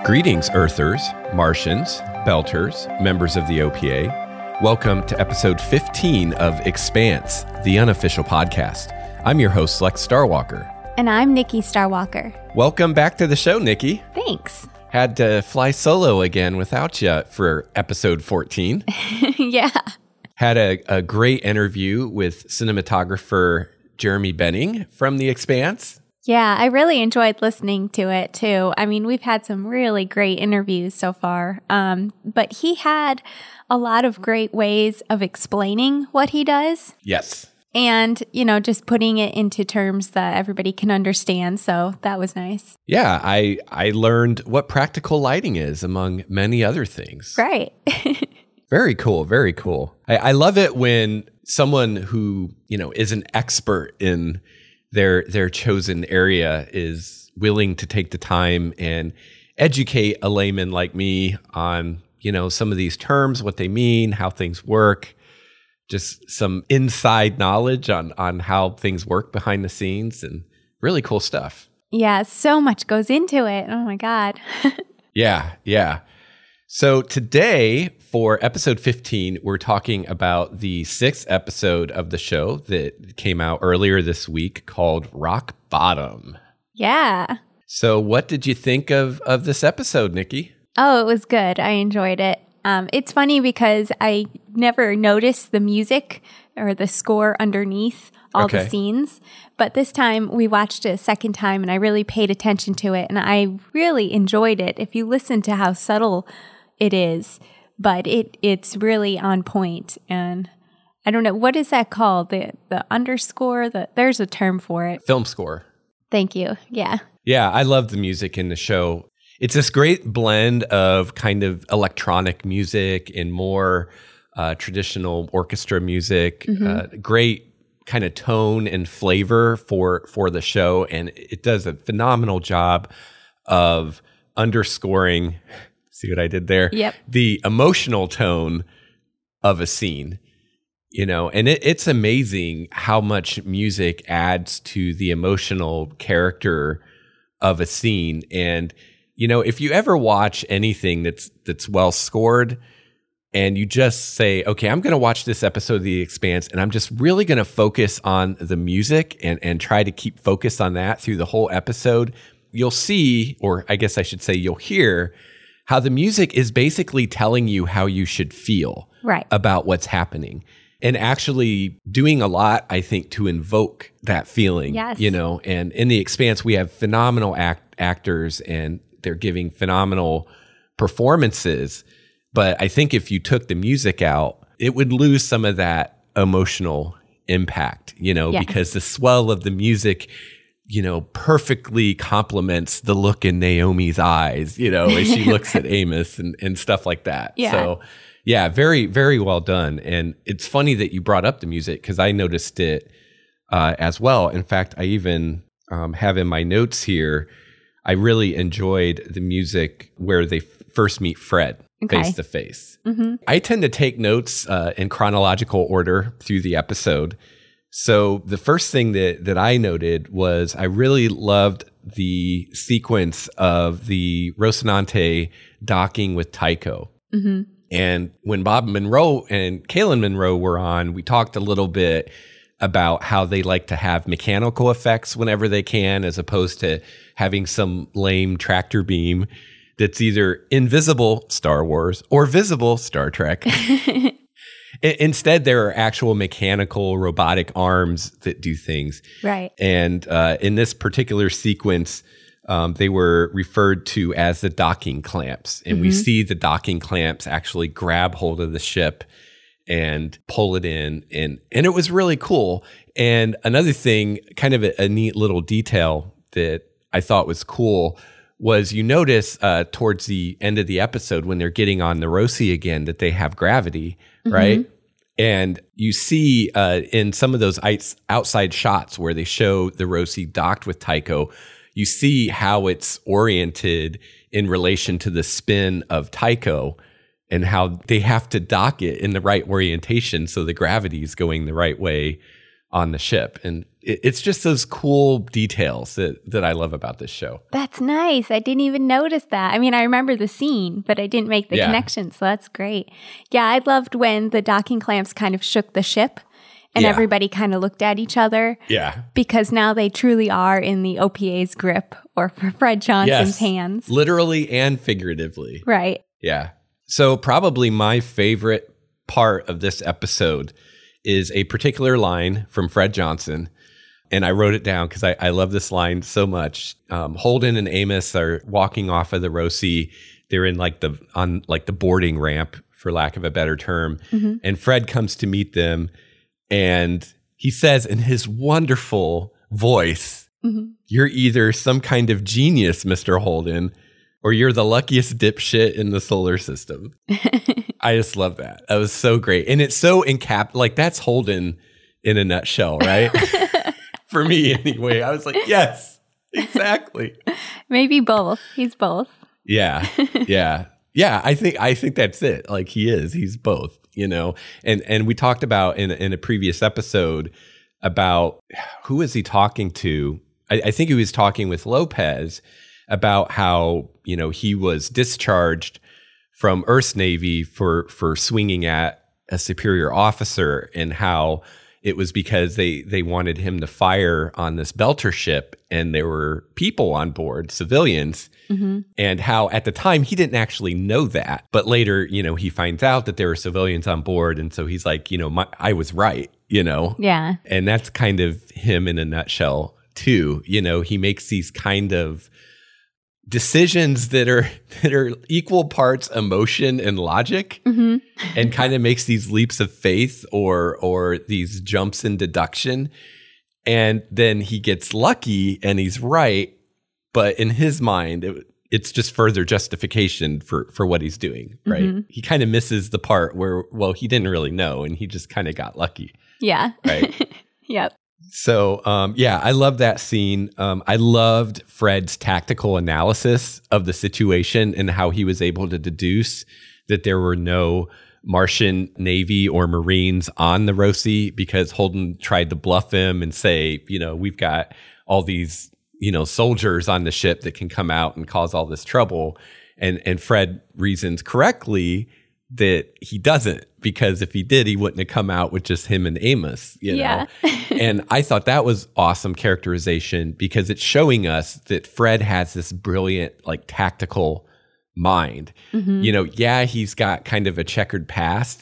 Greetings, Earthers, Martians, Belters, members of the OPA. Welcome to episode 15 of Expanse, the unofficial podcast. I'm your host, Lex Starwalker. And I'm Nikki Starwalker. Welcome back to the show, Nikki. Thanks. Had to fly solo again without you for episode 14. Yeah. Had a great interview with cinematographer Jeremy Benning from The Expanse. Yeah, I really enjoyed listening to it too. I mean, we've had some really great interviews so far, but he had a lot of great ways of explaining what he does. Yes. And, just putting it into terms that everybody can understand. So that was nice. Yeah, I learned what practical lighting is, among many other things. Right. Very cool. Very cool. I love it when someone who, is an expert in their chosen area is willing to take the time and educate a layman like me on, some of these terms, what they mean, how things work, just some inside knowledge on how things work behind the scenes, and really cool stuff. Yeah, so much goes into it. Oh my God. Yeah. So today, for episode 15, we're talking about the 6th episode of the show that came out earlier this week called Rock Bottom. Yeah. So what did you think of this episode, Nikki? Oh, it was good. I enjoyed it. It's funny because I never noticed the music or the score underneath all the scenes. But this time we watched it a second time and I really paid attention to it. And I really enjoyed it. If you listen to how subtle it is, but it's really on point. And I don't know, what is that called? The underscore? There's a term for it. Film score. Thank you. Yeah. Yeah, I love the music in the show. It's this great blend of kind of electronic music and more traditional orchestra music. Great kind of tone and flavor for the show. And it does a phenomenal job of underscoring... See what I did there? Yep. The emotional tone of a scene, and it's amazing how much music adds to the emotional character of a scene. And, if you ever watch anything that's well scored and you just say, okay, I'm going to watch this episode of The Expanse and I'm just really going to focus on the music and try to keep focus on that through the whole episode, you'll see, or I guess I should say you'll hear, how the music is basically telling you how you should feel about what's happening, and actually doing a lot, I think, to invoke that feeling. Yes. And in The Expanse, we have phenomenal actors and they're giving phenomenal performances. But I think if you took the music out, it would lose some of that emotional impact, because the swell of the music perfectly complements the look in Naomi's eyes, as she looks at Amos and stuff like that. Yeah. So, yeah, very, very well done. And it's funny that you brought up the music because I noticed it as well. In fact, I even have in my notes here, I really enjoyed the music where they first meet Fred face to face. I tend to take notes in chronological order through the episode. So the first thing that I noted was I really loved the sequence of the Rocinante docking with Tycho. And when Bob Monroe and Cailin Monroe were on, we talked a little bit about how they like to have mechanical effects whenever they can, as opposed to having some lame tractor beam that's either invisible, Star Wars, or visible, Star Trek. Instead, there are actual mechanical robotic arms that do things. Right. And in this particular sequence, they were referred to as the docking clamps. And we see the docking clamps actually grab hold of the ship and pull it in. And it was really cool. And another thing, kind of a neat little detail that I thought was cool was you notice towards the end of the episode when they're getting on the Roci again that they have gravity, right? And you see in some of those outside shots where they show the Roci docked with Tycho, you see how it's oriented in relation to the spin of Tycho and how they have to dock it in the right orientation so the gravity is going the right way on the ship. And it's just those cool details that I love about this show. That's nice. I didn't even notice that. I mean, I remember the scene, but I didn't make the connection, so that's great. Yeah, I loved when the docking clamps kind of shook the ship and everybody kind of looked at each other. Yeah. Because now they truly are in the OPA's grip, or for Fred Johnson's hands. Literally and figuratively. Right. Yeah. So probably my favorite part of this episode is a particular line from Fred Johnson. And I wrote it down because I love this line so much. Holden and Amos are walking off of the Rosie. They're in on the boarding ramp, for lack of a better term. Mm-hmm. And Fred comes to meet them. And he says in his wonderful voice, mm-hmm. "You're either some kind of genius, Mr. Holden, or you're the luckiest dipshit in the solar system." I just love that. That was so great. And it's so that's Holden in a nutshell, right? For me, anyway. I was like, yes, exactly. Maybe both. He's both. Yeah. Yeah, I think that's it. Like he's both, And we talked about in a previous episode about who is he talking to? I think he was talking with Lopez about how, he was discharged from Earth's Navy for swinging at a superior officer, and how it was because they wanted him to fire on this Belter ship, and there were people on board, civilians, mm-hmm. and how at the time he didn't actually know that. But later, he finds out that there were civilians on board. And so he's like, I was right, Yeah. And that's kind of him in a nutshell too. He makes these kind of decisions that are equal parts emotion and logic, mm-hmm. and kind of makes these leaps of faith or these jumps in deduction. And then he gets lucky and he's right. But in his mind, it's just further justification for what he's doing, right? Mm-hmm. He kind of misses the part where, he didn't really know and he just kind of got lucky. Yeah. Right? Yep. So, I love that scene. I loved Fred's tactical analysis of the situation and how he was able to deduce that there were no Martian Navy or Marines on the Rosie, because Holden tried to bluff him and say, we've got all these, soldiers on the ship that can come out and cause all this trouble. And Fred reasons correctly that he doesn't, because if he did, he wouldn't have come out with just him and Amos, Yeah. And I thought that was awesome characterization, because it's showing us that Fred has this brilliant, tactical mind. Mm-hmm. He's got kind of a checkered past.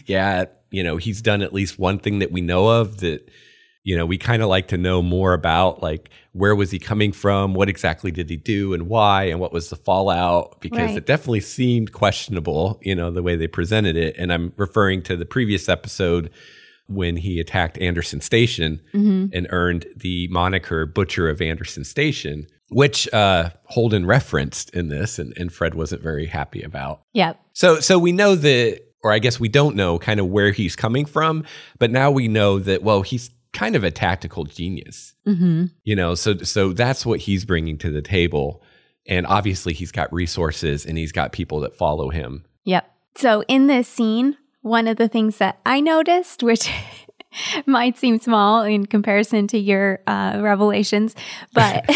He's done at least one thing that we know of that, we kind of like to know more about, where was he coming from? What exactly did he do and why? And what was the fallout? Because It definitely seemed questionable, the way they presented it. And I'm referring to the previous episode when he attacked Anderson Station, mm-hmm. and earned the moniker Butcher of Anderson Station, which Holden referenced in this, and Fred wasn't very happy about. Yep. So we know that, or I guess we don't know kind of where he's coming from, but now we know that, he's kind of a tactical genius, mm-hmm. So that's what he's bringing to the table. And obviously he's got resources and he's got people that follow him. Yep. So in this scene, one of the things that I noticed, which might seem small in comparison to your revelations, but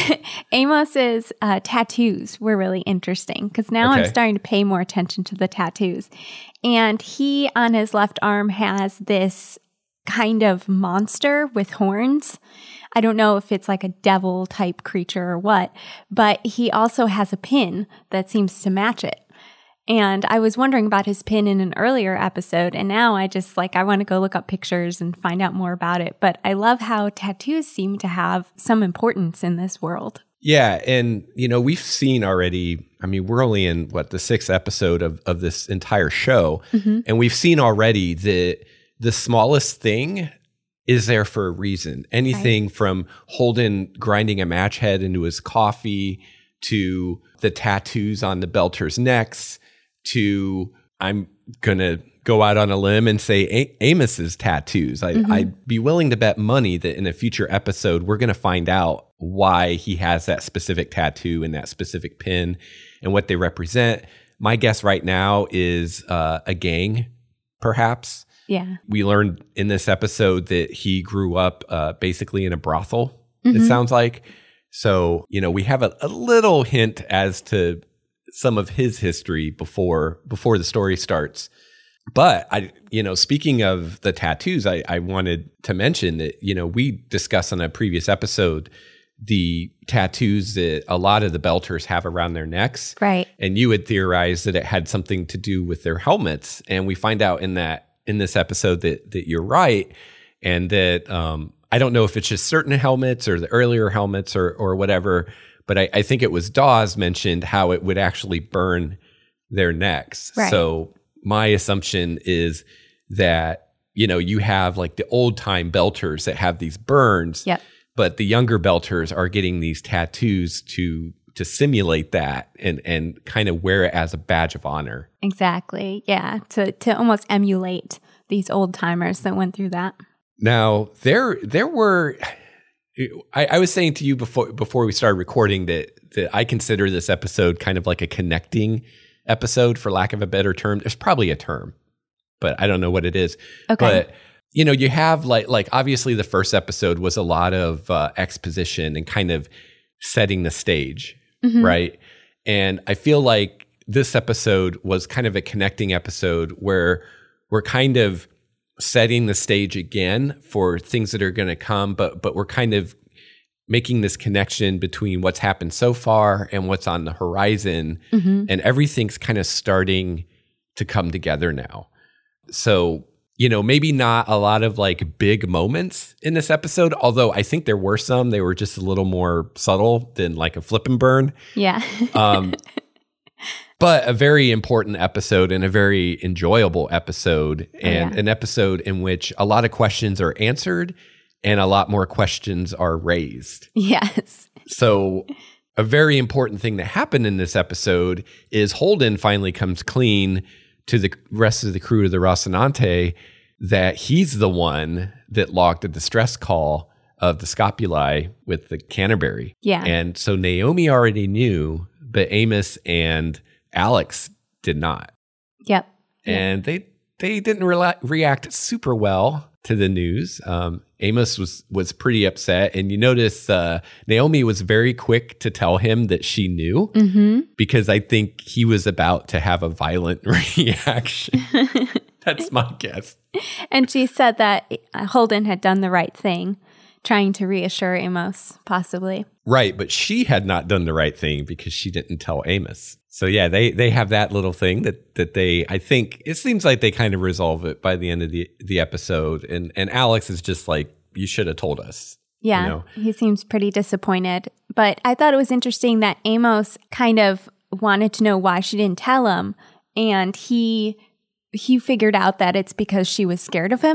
Amos's tattoos were really interesting, because now I'm starting to pay more attention to the tattoos. And he, on his left arm, has this kind of monster with horns. I don't know if it's like a devil type creature or what, but he also has a pin that seems to match it. And I was wondering about his pin in an earlier episode, and now I just I want to go look up pictures and find out more about it. But I love how tattoos seem to have some importance in this world. Yeah, and we've seen already, we're only in the 6th episode of this entire show, mm-hmm. and we've seen already that the smallest thing is there for a reason. Anything from Holden grinding a match head into his coffee, to the tattoos on the Belters' necks, to, I'm going to go out on a limb and say Amos's tattoos. I'd be willing to bet money that in a future episode, we're going to find out why he has that specific tattoo and that specific pin and what they represent. My guess right now is a gang, perhaps. Yeah. We learned in this episode that he grew up basically in a brothel. it sounds like. So, we have a little hint as to some of his history before the story starts. But speaking of the tattoos, I wanted to mention that, we discussed on a previous episode the tattoos that a lot of the Belters have around their necks. Right. And you had theorized that it had something to do with their helmets. And we find out in this episode that you're right. And that I don't know if it's just certain helmets or the earlier helmets or whatever, but I think it was Dawes mentioned how it would actually burn their necks. Right. So my assumption is that, you have like the old time Belters that have these burns. Yep. But the younger Belters are getting these tattoos to simulate that and kind of wear it as a badge of honor. Exactly. Yeah. To almost emulate these old timers that went through that. Now, there were, I was saying to you before we started recording that I consider this episode kind of like a connecting episode, for lack of a better term. There's probably a term, but I don't know what it is. Okay. But you have like obviously the first episode was a lot of exposition and kind of setting the stage, right? And I feel like this episode was kind of a connecting episode where we're kind of setting the stage again for things that are going to come, but we're kind of making this connection between what's happened so far and what's on the horizon, and everything's kind of starting to come together now. So, maybe not a lot of like big moments in this episode, although I think there were some. They were just a little more subtle than like a flip and burn. Yeah. But a very important episode and a very enjoyable episode, and an episode in which a lot of questions are answered and a lot more questions are raised. Yes. So a very important thing that happened in this episode is Holden finally comes clean to the rest of the crew of the Rocinante that he's the one that logged the distress call of the Scopuli with the Canterbury. Yeah. And so Naomi already knew, but Amos and Alex did not. Yep. And they didn't react super well to the news. Amos was pretty upset, and you notice Naomi was very quick to tell him that she knew, because I think he was about to have a violent reaction. That's my guess. And she said that Holden had done the right thing, trying to reassure Amos, possibly. Right, but she had not done the right thing because she didn't tell Amos. So yeah, they have that little thing that they, I think, it seems like they kind of resolve it by the end of the episode. And Alex is just like, you should have told us. Yeah, he seems pretty disappointed. But I thought it was interesting that Amos kind of wanted to know why she didn't tell him. And he figured out that it's because she was scared of him.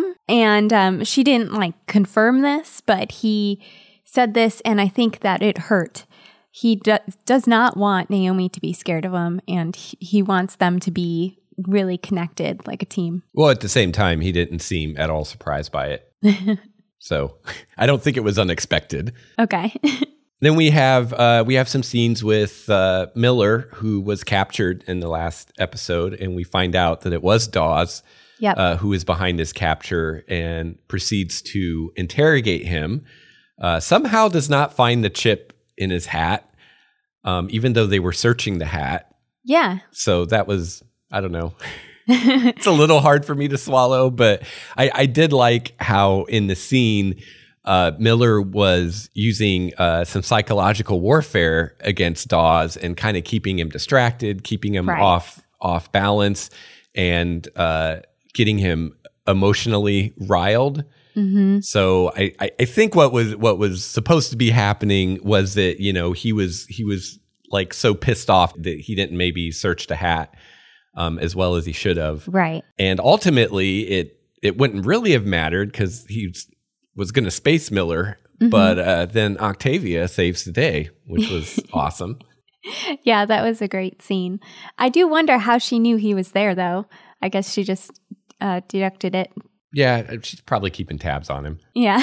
And she didn't like confirm this, but he said this, and I think that it hurt. He does not want Naomi to be scared of him, and he wants them to be really connected like a team. Well, at the same time, he didn't seem at all surprised by it. So I don't think it was unexpected. Okay. Then we have some scenes with Miller, who was captured in the last episode, and we find out that it was Dawes who is behind his capture and proceeds to interrogate him. Somehow does not find the chip in his hat, even though they were searching the hat. Yeah. So that was, I don't know. It's a little hard for me to swallow, but I did like how in the scene, Miller was using some psychological warfare against Dawes and kind of keeping him distracted, keeping him off balance, and getting him emotionally riled. Mm-hmm. So I think what was supposed to be happening was that, he was like so pissed off that he didn't maybe search the hat as well as he should have. Right. And ultimately it wouldn't really have mattered because he was going to space Miller, but then Octavia saves the day, which was awesome. Yeah, that was a great scene. I do wonder how she knew he was there, though. I guess she just deducted it. Yeah, she's probably keeping tabs on him. Yeah.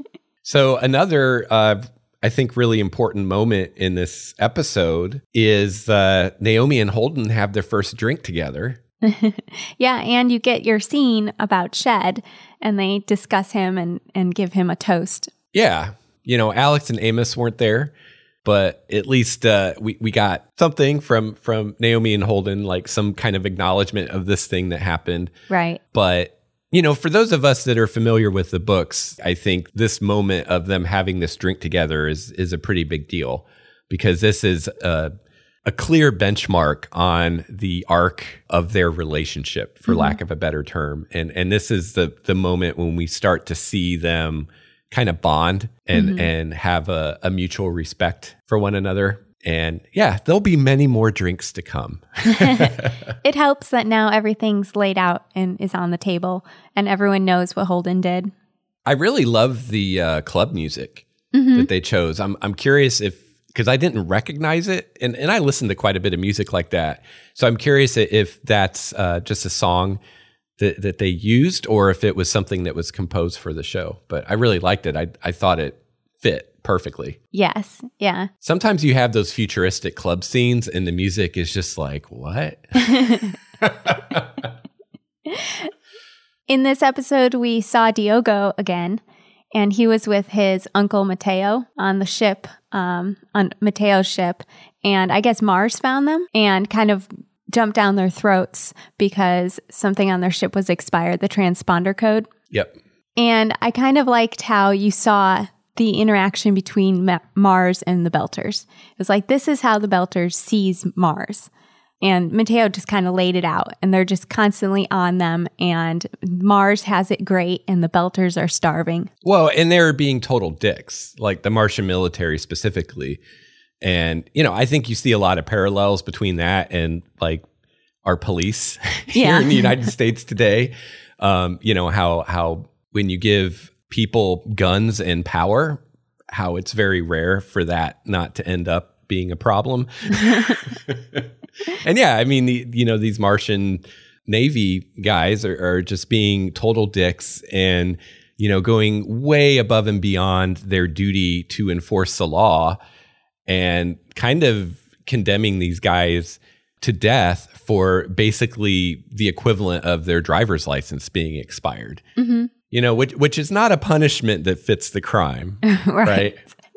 So another, I think, really important moment in this episode is Naomi and Holden have their first drink together. Yeah, and you get your scene about Shed, and they discuss him and give him a toast. Yeah. Alex and Amos weren't there, but at least we got something from Naomi and Holden, like some kind of acknowledgement of this thing that happened. Right. But for those of us that are familiar with the books, I think this moment of them having this drink together is a pretty big deal, because this is a clear benchmark on the arc of their relationship, for lack of a better term. And this is the moment when we start to see them kind of bond and have a mutual respect for one another. And yeah, there'll be many more drinks to come. It helps that now everything's laid out and is on the table and everyone knows what Holden did. I really love the club music that they chose. I'm curious because I didn't recognize it, and I listened to quite a bit of music like that. So I'm curious if that's just a song that they used, or if it was something that was composed for the show. But I really liked it. I thought it fit perfectly. Yes. Yeah. Sometimes you have those futuristic club scenes and the music is just like, what? In this episode, we saw Diogo again, and he was with his uncle Mateo on the ship, on Mateo's ship. And I guess Mars found them and kind of jumped down their throats because something on their ship was expired, the transponder code. Yep. And I kind of liked how you saw the interaction between Mars and the Belters. It was like, this is how the Belters sees Mars. And Mateo just kind of laid it out, and they're just constantly on them, and Mars has it great and the Belters are starving. Well, and they're being total dicks, like the Martian military specifically. And, I think you see a lot of parallels between that and like our police here in the United States today. How when you give people guns and power, how it's very rare for that not to end up being a problem. And yeah, I mean, these Martian Navy guys are just being total dicks and, going way above and beyond their duty to enforce the law and kind of condemning these guys to death for basically the equivalent of their driver's license being expired. Mm-hmm. Which is not a punishment that fits the crime, right?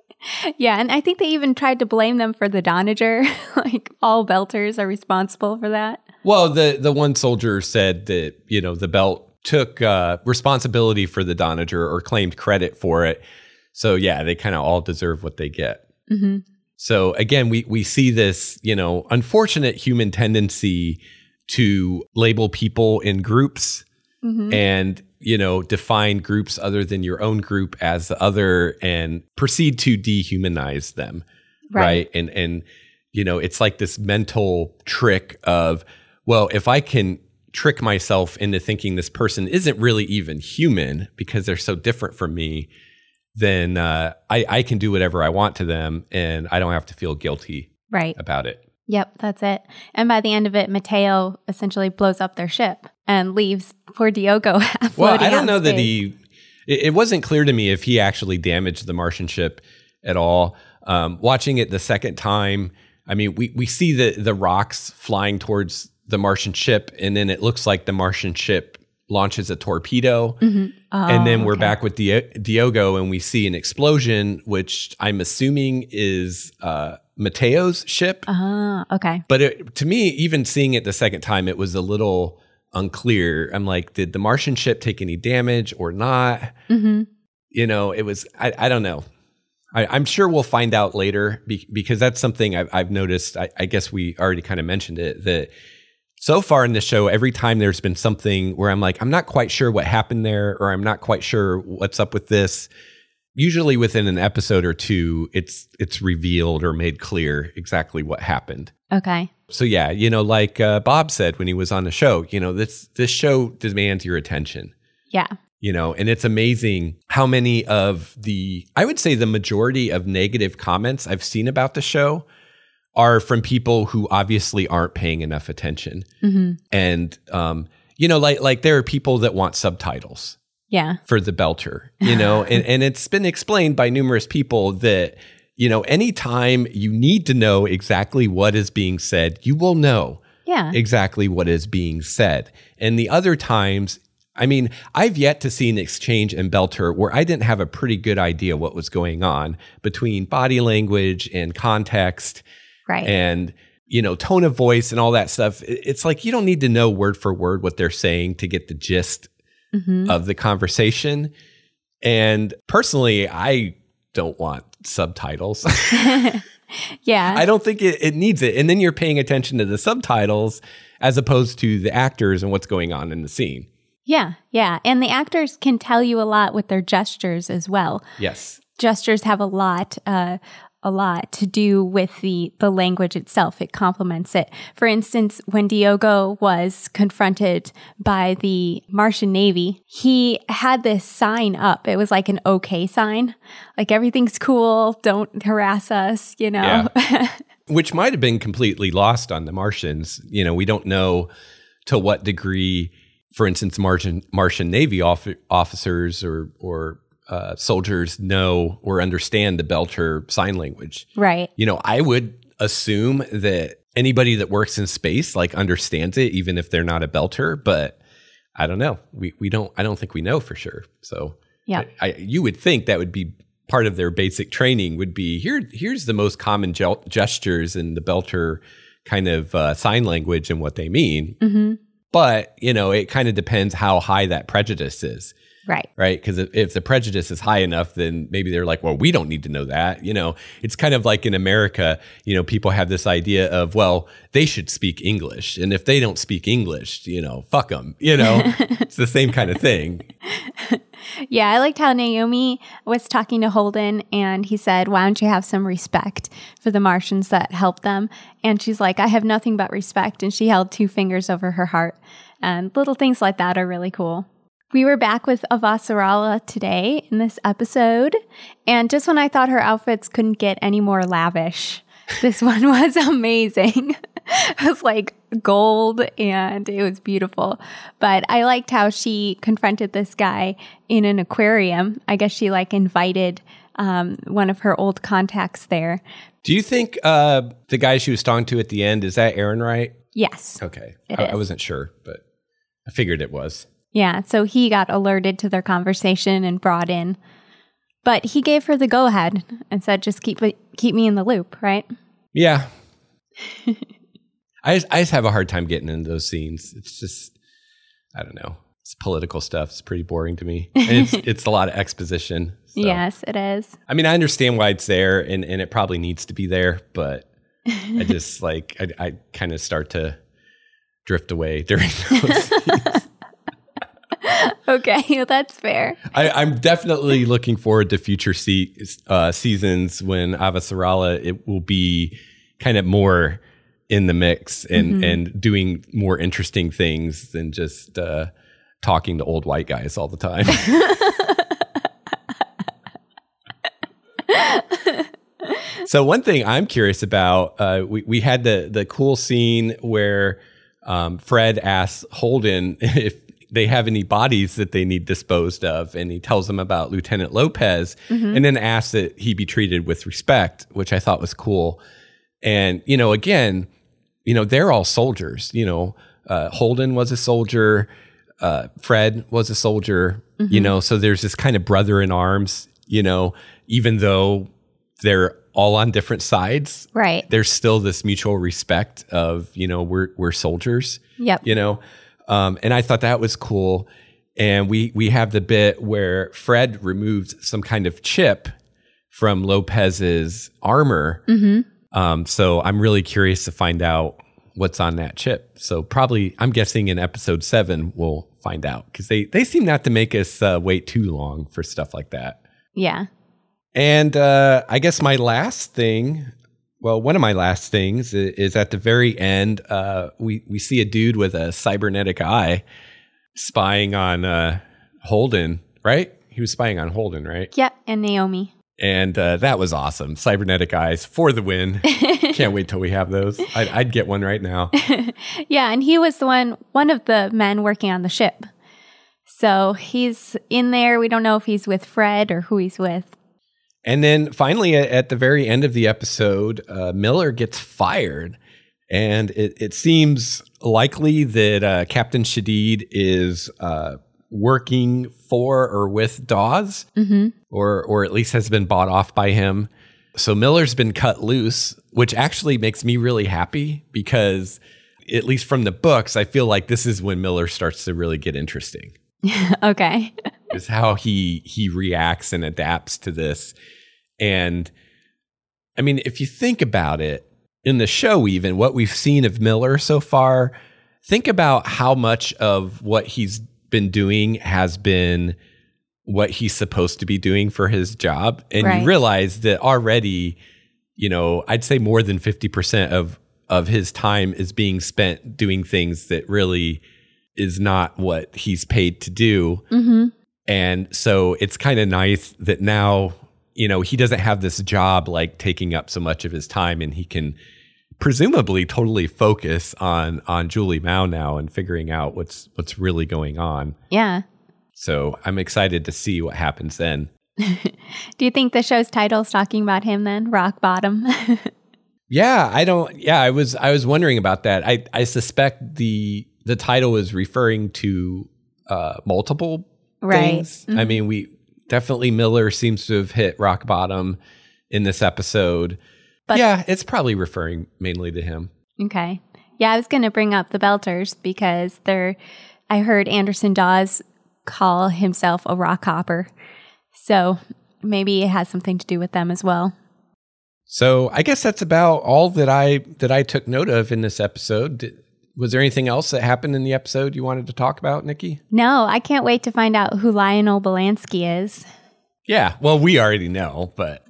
Yeah, and I think they even tried to blame them for the Donager. Like, all Belters are responsible for that. Well, the one soldier said that, the Belt took responsibility for the Donager or claimed credit for it. So, yeah, they kind of all deserve what they get. Mm-hmm. So, again, we see this, unfortunate human tendency to label people in groups and define groups other than your own group as the other and proceed to dehumanize them. Right. And it's like this mental trick of, well, if I can trick myself into thinking this person isn't really even human because they're so different from me, then I can do whatever I want to them and I don't have to feel guilty about it. Yep, that's it. And by the end of it, Mateo essentially blows up their ship and leaves poor Diogo floating. Well, I don't know that it wasn't clear to me if he actually damaged the Martian ship at all. Watching it the second time, I mean, we see the rocks flying towards the Martian ship, and then it looks like the Martian ship launches a torpedo. Mm-hmm. And then we're back with Diogo, and we see an explosion, which I'm assuming is Mateo's ship. Okay. But to me, even seeing it the second time, it was a little unclear. I'm like, did the Martian ship take any damage or not? Mm-hmm. It was, I don't know. I'm sure we'll find out later because that's something I've noticed. I guess we already kind of mentioned it, that so far in the show, every time there's been something where I'm like, I'm not quite sure what happened there, or I'm not quite sure what's up with this. Usually within an episode or two, it's revealed or made clear exactly what happened. Okay. So yeah, like Bob said when he was on the show, this show demands your attention. Yeah. And it's amazing how many of I would say the majority of negative comments I've seen about the show are from people who obviously aren't paying enough attention. Mm-hmm. And, like there are people that want subtitles. Yeah. For the Belter, and it's been explained by numerous people that, anytime you need to know exactly what is being said, you will know exactly what is being said. And the other times, I mean, I've yet to see an exchange in Belter where I didn't have a pretty good idea what was going on between body language and context, right? And tone of voice and all that stuff. It's like you don't need to know word for word what they're saying to get the gist of the conversation. And personally, I don't want subtitles. Yeah. I don't think it needs it. And then you're paying attention to the subtitles as opposed to the actors and what's going on in the scene. Yeah, yeah. And the actors can tell you a lot with their gestures as well. Yes. Gestures have a lot to do with the language itself. It complements it. For instance, when Diogo was confronted by the Martian Navy, he had this sign up. It was like an okay sign. Like, everything's cool. Don't harass us, Yeah. Which might have been completely lost on the Martians. We don't know to what degree, for instance, Martian Navy officers or soldiers know or understand the Belter sign language. Right. I would assume that anybody that works in space understands it, even if they're not a Belter. But I don't know. I don't think we know for sure. So yeah, you would think that would be part of their basic training. Would be here's the most common gestures in the Belter kind of sign language and what they mean. Mm-hmm. But it kind of depends how high that prejudice is. Right. Right. Because if the prejudice is high enough, then maybe they're like, well, we don't need to know that. It's kind of like in America, people have this idea of, well, they should speak English. And if they don't speak English, fuck them. It's the same kind of thing. Yeah. I liked how Naomi was talking to Holden and he said, why don't you have some respect for the Martians that helped them? And she's like, I have nothing but respect. And she held 2 fingers over her heart. And little things like that are really cool. We were back with Avasarala today in this episode, and just when I thought her outfits couldn't get any more lavish, this one was amazing. It was like gold, and it was beautiful. But I liked how she confronted this guy in an aquarium. I guess she invited one of her old contacts there. Do you think the guy she was talking to at the end, is that Ehrenreich? Yes. Okay. I wasn't sure, but I figured it was. Yeah, so he got alerted to their conversation and brought in. But he gave her the go-ahead and said, just keep me in the loop, right? Yeah. I just have a hard time getting into those scenes. It's just, I don't know. It's political stuff. It's pretty boring to me. And it's a lot of exposition. So. Yes, it is. I mean, I understand why it's there, and it probably needs to be there, but I just, I kind of start to drift away during those scenes. Okay, that's fair. I'm definitely looking forward to future seasons when Avasarala, it will be kind of more in the mix and doing more interesting things than just talking to old white guys all the time. So one thing I'm curious about, we had the cool scene where Fred asks Holden if they have any bodies that they need disposed of. And he tells them about Lieutenant Lopez and then asks that he be treated with respect, which I thought was cool. And, again, they're all soldiers. Holden was a soldier. Fred was a soldier, so there's this kind of brother in arms, even though they're all on different sides. Right. There's still this mutual respect of, we're soldiers. Yep. And I thought that was cool. And we have the bit where Fred removed some kind of chip from Lopez's armor. So I'm really curious to find out what's on that chip. So probably, I'm guessing in episode 7, we'll find out. Because they seem not to make us wait too long for stuff like that. Yeah. And I guess my last thing... Well, one of my last things is at the very end, we see a dude with a cybernetic eye spying on Holden, right? He was spying on Holden, right? Yep, and Naomi. And that was awesome. Cybernetic eyes for the win. Can't wait till we have those. I'd get one right now. Yeah, and he was one of the men working on the ship. So he's in there. We don't know if he's with Fred or who he's with. And then finally, at the very end of the episode, Miller gets fired. And it seems likely that Captain Shadid is working for or with Dawes, or at least has been bought off by him. So Miller's been cut loose, which actually makes me really happy because, at least from the books, I feel like this is when Miller starts to really get interesting. Okay. Is how he reacts and adapts to this. And I mean, if you think about it, in the show, even what we've seen of Miller so far, think about how much of what he's been doing has been what he's supposed to be doing for his job. And you realize that already, I'd say more than 50% of his time is being spent doing things that really is not what he's paid to do. Mm-hmm. And so it's kind of nice that now, he doesn't have this job like taking up so much of his time, and he can presumably totally focus on Julie Mao now and figuring out what's really going on. Yeah. So I'm excited to see what happens then. Do you think the show's title's talking about him then? Rock Bottom? I was wondering about that. I suspect the title is referring to multiple things. Mm-hmm. I mean, Miller seems to have hit rock bottom in this episode. But yeah, it's probably referring mainly to him. Okay. Yeah, I was going to bring up the Belters because I heard Anderson Dawes call himself a rock hopper. So maybe it has something to do with them as well. So I guess that's about all that I took note of in this episode. Was there anything else that happened in the episode you wanted to talk about, Nikki? No, I can't wait to find out who Lionel Belansky is. Yeah, well, we already know, but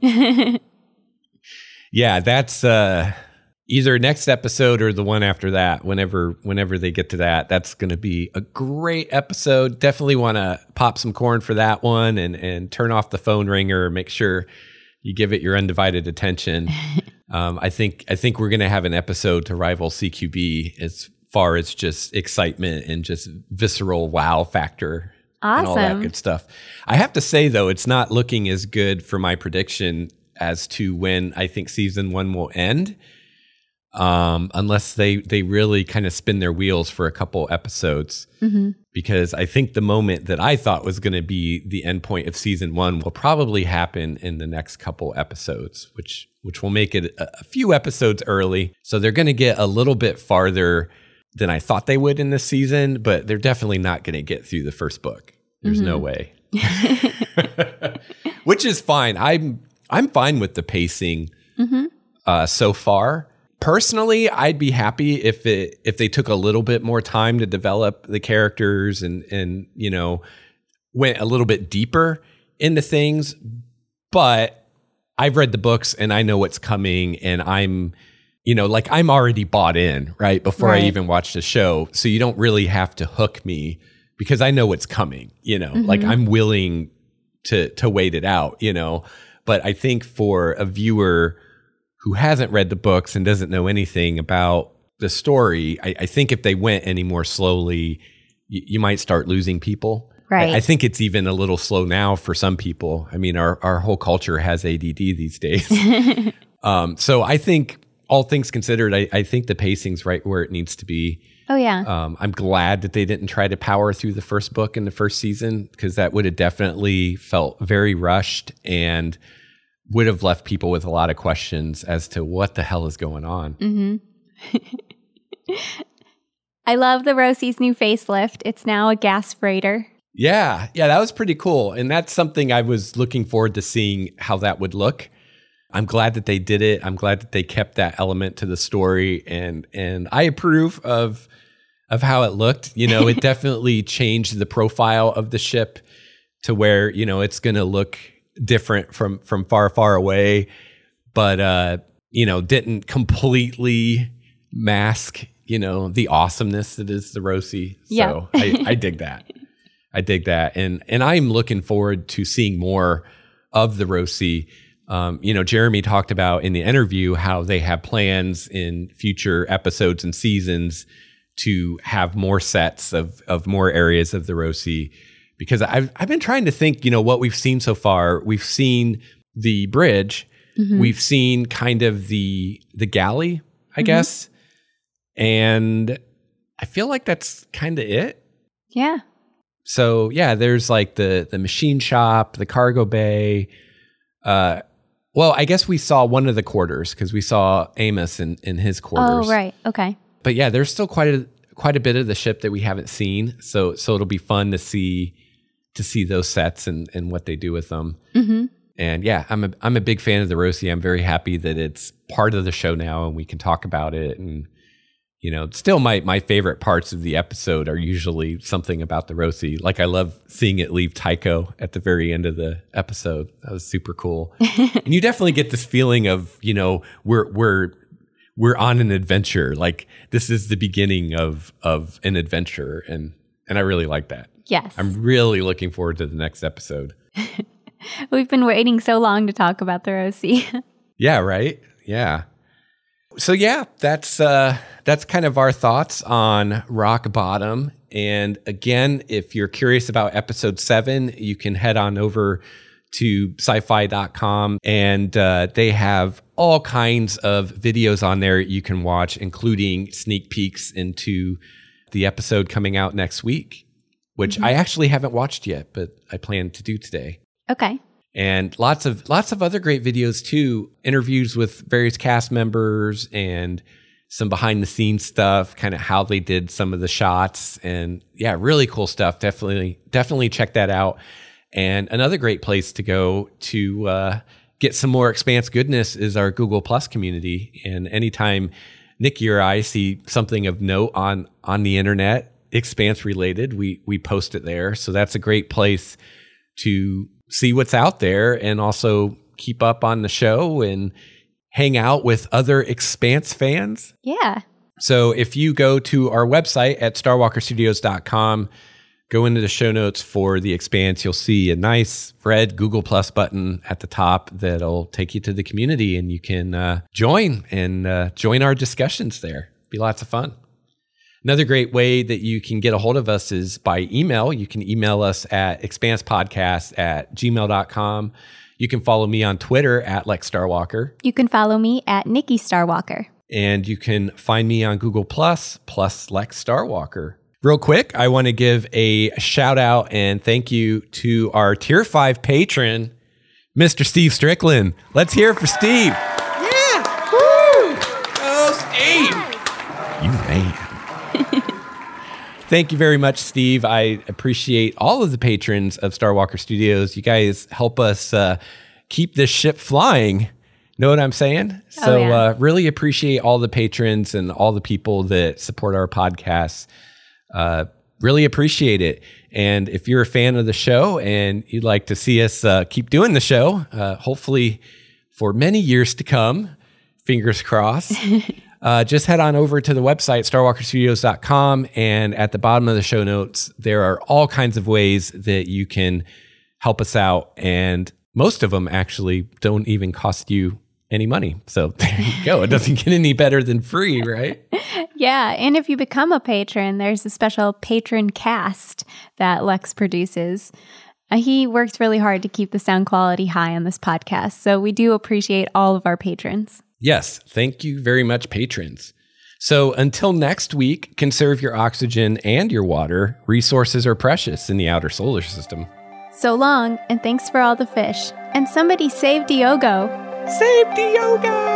yeah, that's either next episode or the one after that. Whenever they get to that, that's going to be a great episode. Definitely want to pop some corn for that one and turn off the phone ringer. Make sure you give it your undivided attention. I think we're going to have an episode to rival CQB as far as just excitement and just visceral wow factor. Awesome. And all that good stuff. I have to say, though, it's not looking as good for my prediction as to when I think season 1 will end, unless they really kind of spin their wheels for a couple episodes. Mm-hmm. Because I think the moment that I thought was going to be the end point of season 1 will probably happen in the next couple episodes, which will make it a few episodes early. So they're going to get a little bit farther than I thought they would in this season, but they're definitely not going to get through the first book. There's no way. Which is fine. I'm fine with the pacing so far. Personally, I'd be happy if they took a little bit more time to develop the characters and went a little bit deeper into things. But I've read the books and I know what's coming, and I'm already bought in, right? Before I even watch the show. So you don't really have to hook me because I know what's coming, like I'm willing to wait it out, But I think for a viewer who hasn't read the books and doesn't know anything about the story, I think if they went any more slowly, you might start losing people. Right. I think it's even a little slow now for some people. I mean, our whole culture has ADD these days. So I think, all things considered, I think the pacing's right where it needs to be. Oh, yeah. I'm glad that they didn't try to power through the first book in the first season, because that would have definitely felt very rushed and would have left people with a lot of questions as to what the hell is going on. Mm-hmm. I love the Rosie's new facelift. It's now a gas freighter. Yeah, that was pretty cool. And that's something I was looking forward to seeing how that would look. I'm glad that they did it. I'm glad that they kept that element to the story, and I approve of how it looked. It definitely changed the profile of the ship to where, it's going to look different from far, far away, but didn't completely mask, the awesomeness that is the Rosie. So yeah. I dig that. And I'm looking forward to seeing more of the Rosie. Jeremy talked about in the interview how they have plans in future episodes and seasons to have more sets of more areas of the Rosie, because I've been trying to think, what we've seen so far. We've seen the bridge, we've seen kind of the galley, I guess, and I feel like that's kind of it. Yeah. So yeah, there's like the machine shop, the cargo bay. Well, I guess we saw one of the quarters because we saw Amos in his quarters. Oh, right. Okay. But yeah, there's still quite a bit of the ship that we haven't seen. So it'll be fun to see those sets and what they do with them. Mm-hmm. And yeah, I'm a big fan of the Rosie. I'm very happy that it's part of the show now and we can talk about it. And still my favorite parts of the episode are usually something about the Rosie. Like I love seeing it leave Tycho at the very end of the episode. That was super cool. And you definitely get this feeling of, we're on an adventure. Like this is the beginning of an adventure. And I really like that. Yes. I'm really looking forward to the next episode. We've been waiting so long to talk about the Rosie. Yeah, right? Yeah. So yeah, that's kind of our thoughts on Rock Bottom. And again, if you're curious about episode 7, you can head on over to sci-fi.com and they have all kinds of videos on there you can watch, including sneak peeks into the episode coming out next week, which I actually haven't watched yet, but I plan to do today. Okay. And lots of other great videos too, interviews with various cast members and some behind the scenes stuff, kind of how they did some of the shots, and yeah, really cool stuff. Definitely check that out. And another great place to go to get some more Expanse goodness is our Google Plus community. And anytime Nikki or I see something of note on the internet, Expanse related, we post it there. So that's a great place to see what's out there and also keep up on the show and hang out with other Expanse fans. Yeah. So if you go to our website at starwalkerstudios.com, go into the show notes for the Expanse, you'll see a nice red Google Plus button at the top that'll take you to the community, and you can join our discussions there. Be lots of fun. Another great way that you can get a hold of us is by email. You can email us at expansepodcast@gmail.com. You can follow me on Twitter at Lex Starwalker. You can follow me at Nikki Starwalker. And you can find me on Google Plus Lex Starwalker. Real quick, I want to give a shout out and thank you to our Tier 5 patron, Mr. Steve Strickland. Let's hear it for Steve. Yeah! Woo! Oh, Steve! You man. Thank you very much, Steve. I appreciate all of the patrons of Starwalker Studios. You guys help us keep this ship flying. Know what I'm saying? So really appreciate all the patrons and all the people that support our podcasts. Really appreciate it. And if you're a fan of the show and you'd like to see us keep doing the show, hopefully for many years to come, fingers crossed, just head on over to the website, starwalkerstudios.com. And at the bottom of the show notes, there are all kinds of ways that you can help us out. And most of them actually don't even cost you any money. So there you go. It doesn't get any better than free, right? Yeah. And if you become a patron, there's a special patron cast that Lex produces. He works really hard to keep the sound quality high on this podcast. So we do appreciate all of our patrons. Yes. Thank you very much, patrons. So until next week, conserve your oxygen and your water. Resources are precious in the outer solar system. So long, and thanks for all the fish. And somebody save Diogo. Save Diogo!